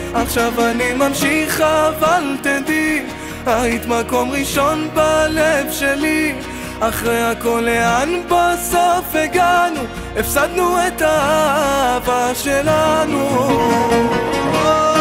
עכשיו אני ממשיך אבל תדעי, היית מקום ראשון בלב שלי. אחרי הכל לאן בסוף הגענו? הפסדנו את האהבה שלנו.